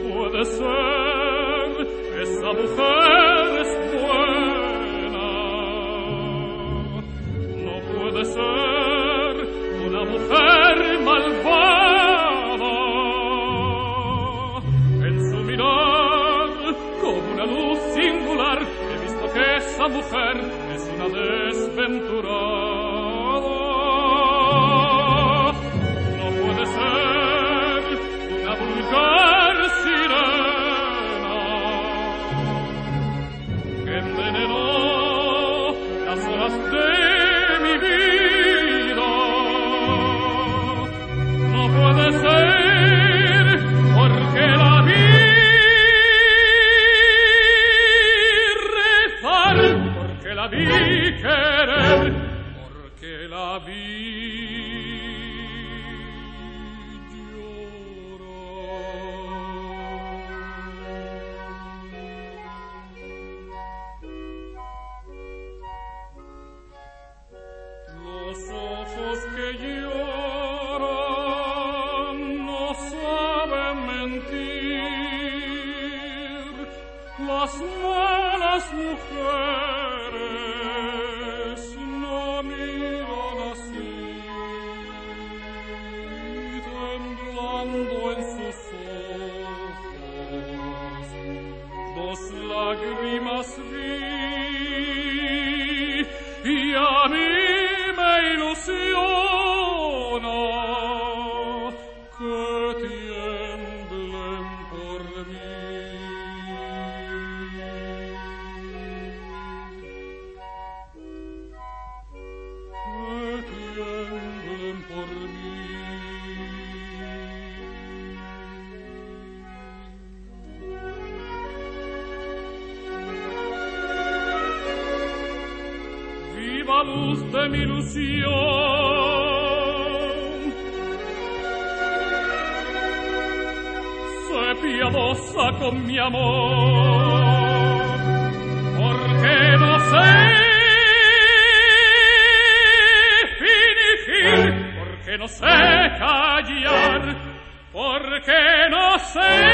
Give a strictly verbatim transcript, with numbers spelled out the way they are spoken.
puede ser, esa mujer es buena. No puede ser una mujer malvada. En su mirar, como una luz singular, he visto que esa mujer es una desventurada. No puede ser una vulgar sirena que envenenó las horas de mi vida. No puede ser porque la vi rezar, porque la vi querer, porque la vi llorar. Los ojos que lloran no saben mentir. Las malas mujeres no miran así, temblando en sus ojos dos lágrimas vi, y a mí me ilusiona que tiemblen por mí. Por mí. Viva luz de mi ilusión, sé piadosa con mi amor, porque no sé fingir, porque no sé callar, porque no sé